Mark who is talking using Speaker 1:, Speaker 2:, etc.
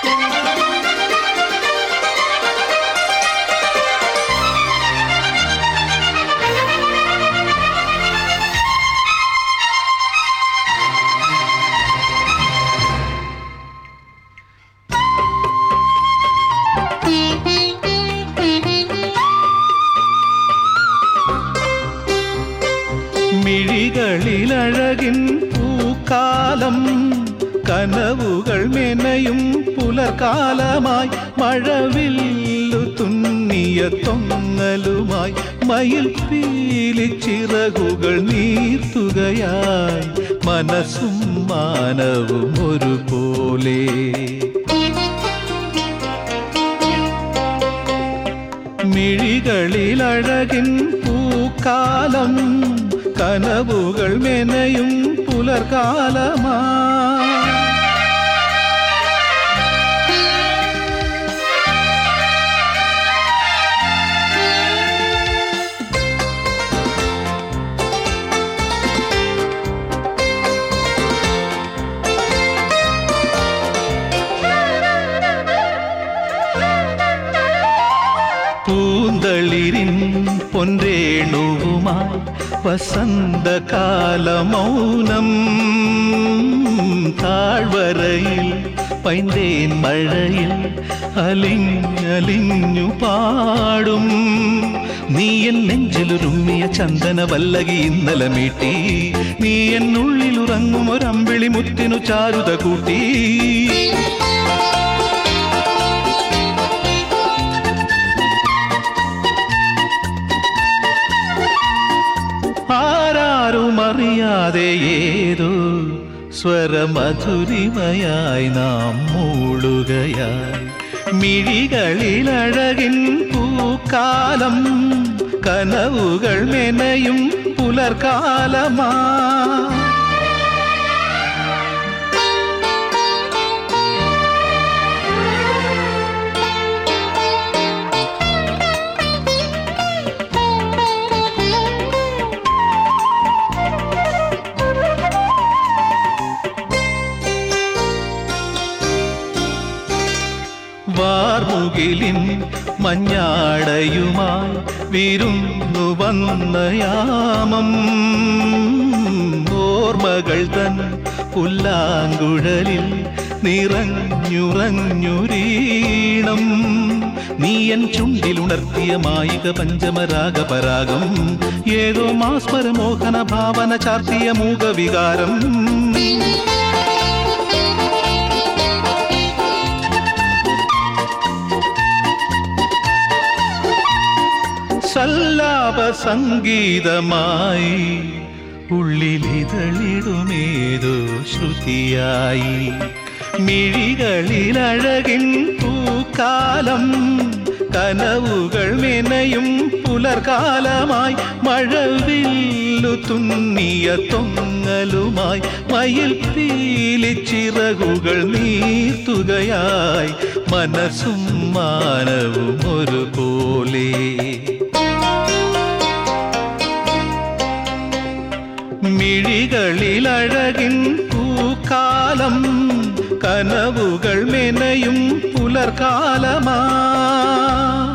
Speaker 1: മിഴികളിലഴകിൻ പൂക്കാലം കനവുകൾ മെനയും പുലർകാലമായി മഴവില്ലു തുന്നിയ തൊങ്ങലുമായി മയിൽ പീലിച്ചിറകുകൾ നീർത്തുകയായി മനസ്സും മാനവും ഒരുപോലെ മിഴികളിലഴകിൻ പൂക്കാലം കനവുകൾ മെനയും പുലർകാലമാ പൂന്തളിരിൻ പൊൻരേണുവുമായി വസന്തകാലമൗനം താഴ്വരയിൽ പൈന്തേൻ മഴയിൽ അലിഞ്ഞലിഞ്ഞു പാടും നീ എൻ നെഞ്ചിലുരുമ്മിയ ചന്ദന വല്ലകി ഇന്നലെ മീട്ടി നീ എന്നുള്ളിലുറങ്ങും ഒരമ്പിളി മുത്തിനു ചാരുത കൂട്ടി ആരാരുമറിയാതെ ഏതോ സ്വരമധുരിമയായി നാം മൂളുകയായി മിഴികളിലഴകിൻ പൂക്കാലം കനവുകൾ മെനയും പുലർകാലമാ വാർമുകിലിൻ മഞ്ഞാടയുമായി വിരുന്നു വന്ന യാമം ഓർമ്മകൾ തൻ പുല്ലാങ്കുഴലിൽ നിറഞ്ഞുറഞ്ഞുരീണം നീ എൻ ചുണ്ടിലുണർത്തിയ മായിക പഞ്ചമരാഗപരാഗം ഏതോ മാസ്മരമോഹന ഭാവന ചാർത്തിയ മൂകവികാരം സല്ലാപ സംഗീതമായി ഉള്ളിലിതളിടുമേതോ ശ്രുതിയായി മിഴികളിലഴകിൻ പൂക്കാലം കനവുകൾ മെനയും പുലർകാലമായി മഴവില്ലു തുന്നിയ തൊങ്ങലുമായി മയിൽ പീലിച്ചിറകുകൾ നീർത്തുകയായി മനസ്സും മാനവും ഒരുപോലെ മിഴികളിലഴകിൻ പൂക്കാലം കനവുകൾ മെനയും പുലർകാലമാ